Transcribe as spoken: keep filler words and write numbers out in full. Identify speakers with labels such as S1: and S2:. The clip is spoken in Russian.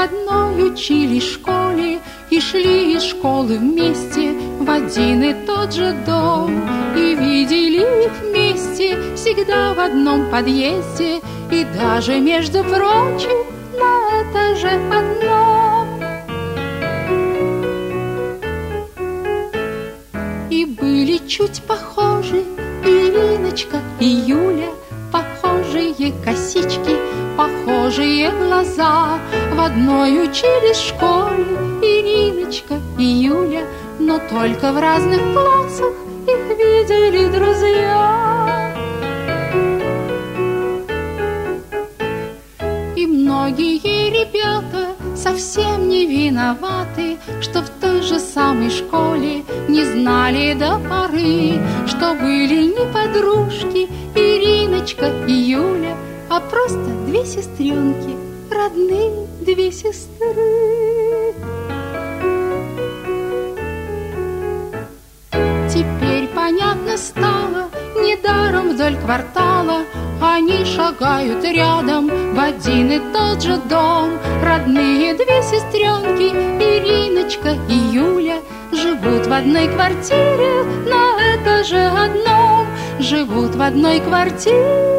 S1: одной учились школе и шли из школы вместе в один и тот же дом. И видели их вместе всегда в одном подъезде, и даже, между прочим, на этаже одном. И были чуть похожи Ириночка и Юля, похожие косички, похожие глаза. В одной учились в школе Ириночка и Юля, но только в разных классах их видели друзья. И многие ребята совсем не виноваты, что в той же самой школе не знали до поры, что были не подружки Ириночка и Юля, а просто две сестренки, родные две сестры. Теперь понятно стало, недаром вдоль квартала они шагают рядом в один и тот же дом. Родные две сестренки, Ириночка и Юля, живут в одной квартире на этаже одном. Живут в одной квартире